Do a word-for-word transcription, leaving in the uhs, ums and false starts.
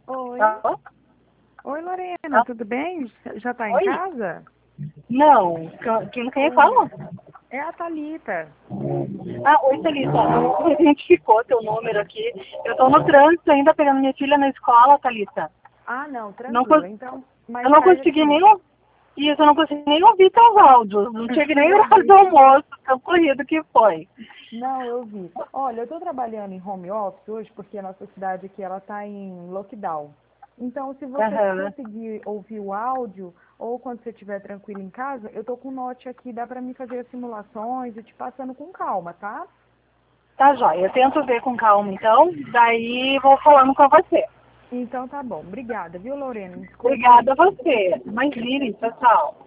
Oi. Alô? Oi, Lorena, Ah, tudo bem? Já tá em oi? casa? Não, quem, quem Oi. fala? É a Thalita. Ah, oi, Thalita. Não identificou teu número aqui. Eu tô no trânsito ainda pegando minha filha na escola, Thalita. Ah, não, Não, tranquilo. cons- Então, eu mais não tarde eu te consegui nem ligo. ou- Isso, eu não consegui nem ouvir teus áudios. Não tive nem Eu horário do vi. almoço, tão corrido que foi. Não, eu vi. Olha, eu estou trabalhando em home office hoje porque a nossa cidade aqui ela está em lockdown. Então, se você Aham. conseguir ouvir o áudio ou quando você estiver tranquilo em casa, eu estou com o note aqui, dá para mim fazer as simulações e te passando com calma, tá? Tá jóia. Eu tento ver com calma, então. Daí vou falando com você. Então tá bom. Obrigada, viu, Lorena? Desculpa Obrigada aí. a você. Imagine, tchau, tchau.